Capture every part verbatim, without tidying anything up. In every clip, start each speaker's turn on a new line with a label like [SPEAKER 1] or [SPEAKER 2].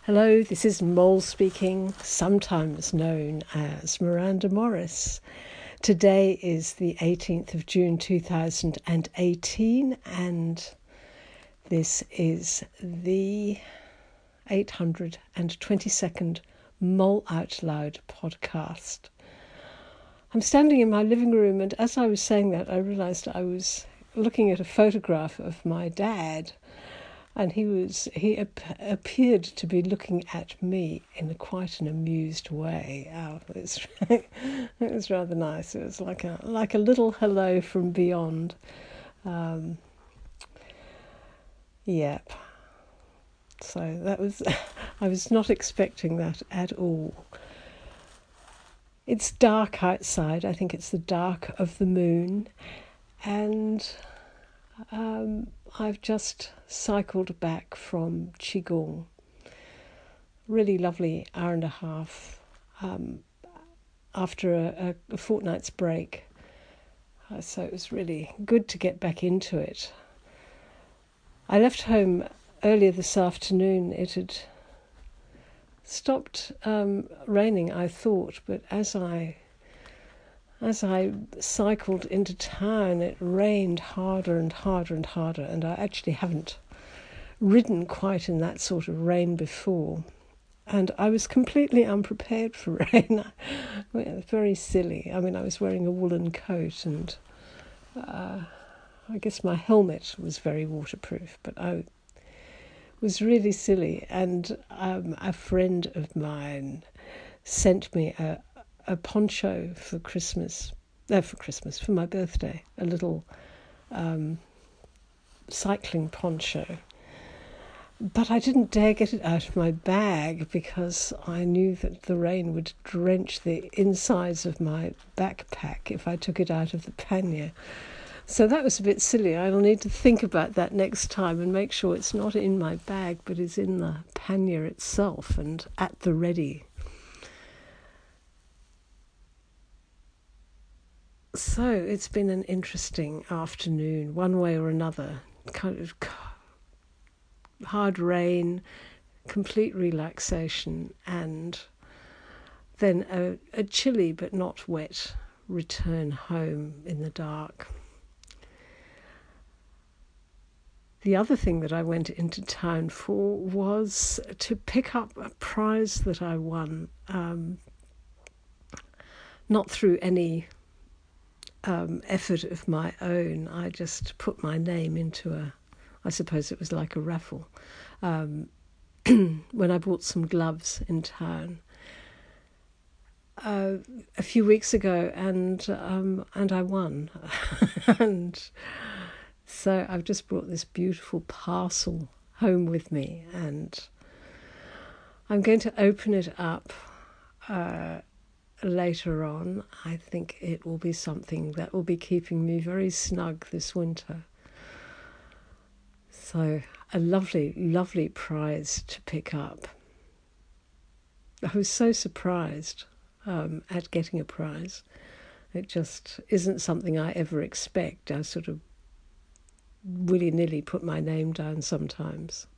[SPEAKER 1] Hello, this is Mole speaking, sometimes known as Miranda Morris. Today is the eighteenth of June two thousand eighteen, and this is the eight hundred twenty-second Mole Out Loud podcast. I'm standing in my living room, and as I was saying that, I realised I was looking at a photograph of my dad. And he was he ap- appeared to be looking at me in a, quite an amused way. Oh, it was it was rather nice. It was like a like a little hello from beyond. Um, yep. So that was I was not expecting that at all. It's dark outside. I think it's the dark of the moon, and um, I've just cycled back from Qigong. Really lovely hour and a half um, after a, a, a fortnight's break. Uh, so it was really good to get back into it. I left home earlier this afternoon. It had stopped um, raining, I thought, but as I As I cycled into town, it rained harder and harder and harder, and I actually haven't ridden quite in that sort of rain before. And I was completely unprepared for rain. Very silly. I mean, I was wearing a woolen coat, and uh, I guess my helmet was very waterproof, but I was really silly. And um, a friend of mine sent me a a poncho for Christmas, no, for Christmas, for my birthday, a little um, cycling poncho. But I didn't dare get it out of my bag because I knew that the rain would drench the insides of my backpack if I took it out of the pannier. So that was a bit silly. I'll need to think about that next time and make sure it's not in my bag but is in the pannier itself and at the ready. So it's been an interesting afternoon, one way or another. Kind of hard rain, complete relaxation, and then a, a chilly but not wet return home in the dark. The other thing that I went into town for was to pick up a prize that I won, um, not through any Um, effort of my own. I just put my name into a, I suppose it was like a raffle, um, when I bought some gloves in town uh, a few weeks ago, and um, and I won. And so I've just brought this beautiful parcel home with me, and I'm going to open it up uh, later on. I think it will be something that will be keeping me very snug this winter. So a lovely, lovely prize to pick up. I was so surprised um, at getting a prize. It just isn't something I ever expect. I sort of willy-nilly put my name down sometimes.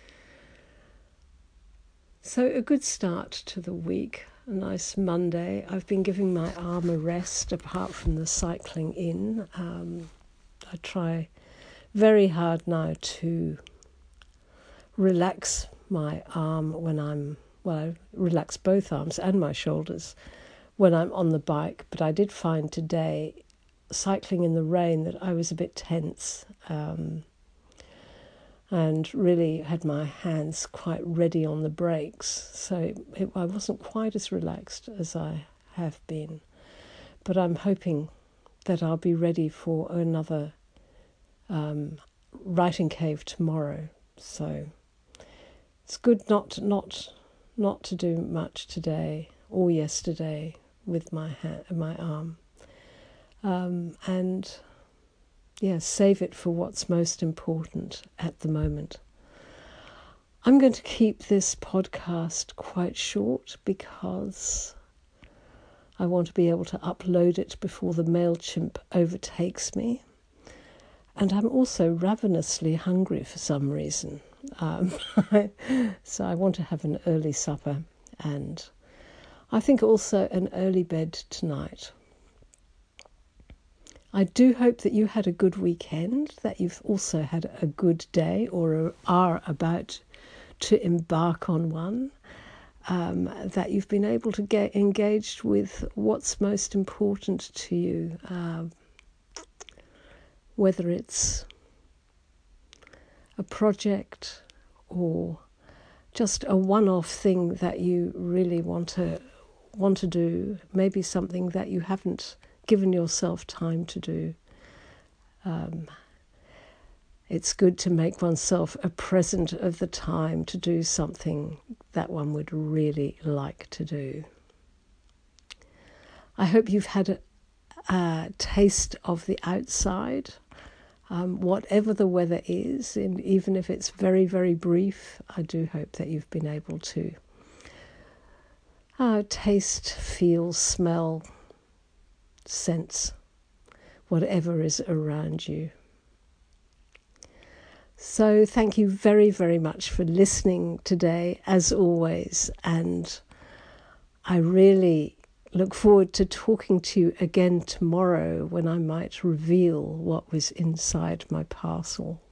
[SPEAKER 1] So a good start to the week. A nice Monday. I've been giving my arm a rest apart from the cycling in. Um, I try very hard now to relax my arm when I'm, well, I relax both arms and my shoulders when I'm on the bike. But I did find today, cycling in the rain, that I was a bit tense um, and really had my hands quite ready on the brakes. So it, it, I wasn't quite as relaxed as I have been. But I'm hoping that I'll be ready for another um, writing cave tomorrow. So it's good not not not to do much today or yesterday with my hand, my arm, um, and yeah, save it for what's most important at the moment. I'm going to keep this podcast quite short because I want to be able to upload it before the MailChimp overtakes me. And I'm also ravenously hungry for some reason. Um, so I want to have an early supper, and I think also an early bed tonight. I do hope that you had a good weekend, that you've also had a good day or are about to embark on one, um, that you've been able to get engaged with what's most important to you, uh, whether it's a project or just a one-off thing that you really want to want to do, maybe something that you haven't given yourself time to do. Um, it's good to make oneself a present of the time to do something that one would really like to do. I hope you've had a, a taste of the outside. Um, whatever the weather is, and even if it's very, very brief, I do hope that you've been able to uh, taste, feel, smell, sense whatever is around you. So thank you very, very much for listening today, as always, and I really look forward to talking to you again tomorrow when I might reveal what was inside my parcel.